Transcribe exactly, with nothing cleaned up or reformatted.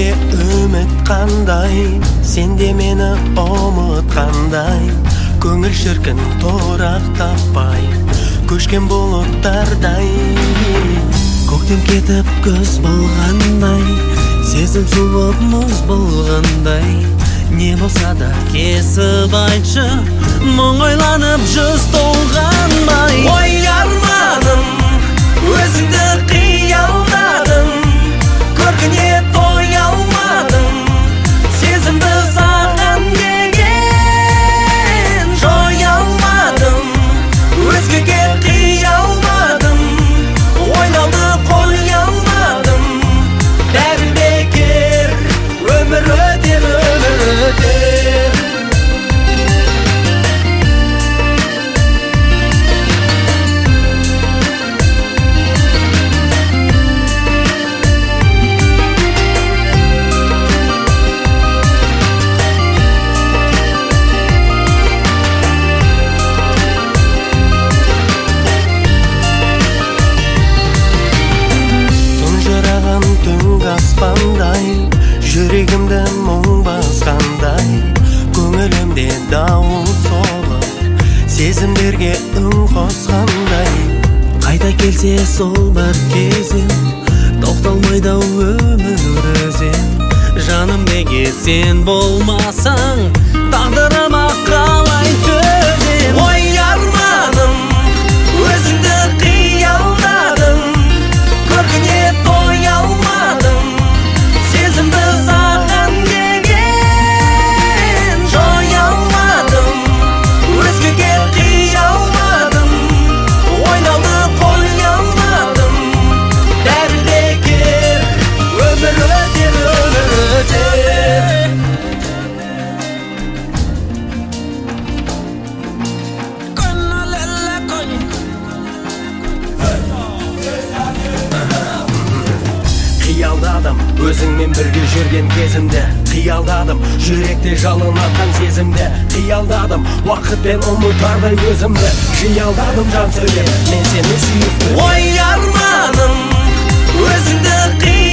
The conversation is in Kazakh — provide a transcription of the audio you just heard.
Сендерге үміт қандай, сенде мені ұмытқандай. Көңіл шіркін торақ таппай, көшкен бұлттардай. Көктем кетіп күз болғандай, сезім суып мұз болғандай. Не болса да кесіп айтшы, мұң ойланып жүз толғанбай. Ой арманым, өзіңді қиялдадым, көркіне той алмадым, сезімді саған деген жой алмадым, өзгеге қиялдадым, ойлауды қой алмадым. Бәрі бекер, өмір өтер, өмір өтер. Аспандай, жүрегімді мұң басқандай, көңілімде дауыл соғып, сезімдерге үн қосқандай. Қайта келсе сол бір кезім, тоқталмайды өмір өзен. Жаным неге сен болмасаң, тағдырыма қалай төзем. Ой арманым, өзіңді қиялдадым, көркіне той алмадым, сезімді саған деген жой алмадым, өзгеге қиялдадым, ойлауды қой алмадым. Бәрі бекер, өмір өтер, өмір өтер. Қиялдадым, өзіңмен бірге жүрген кезімді, қиялдадым, жүректе жалынатқан сезімді, қиялдадым, уақытпен ұмытардай өзімді, қиялдадым жан сөйлеп, мен сені сүйіп. Ой арманым, өзіңді қиялдадым.